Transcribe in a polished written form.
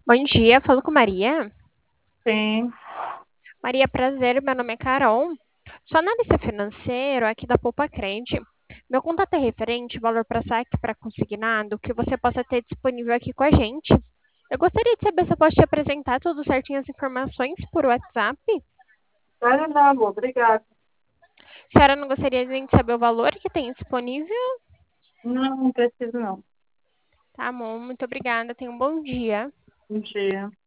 Bom dia, falo com Maria. Sim, Maria, prazer, meu nome é Carol. Sou analista financeiro aqui da Poupa Crente. Meu contato é referente valor para saque para consignado que você possa ter disponível aqui com a gente. Eu gostaria de saber se eu posso te apresentar tudo certinho as informações por WhatsApp. vai dar, amor, obrigada. A senhora não gostaria nem de saber o valor que tem disponível? Não, não preciso não. Tá bom, muito obrigada, tenha um bom dia. Bom dia.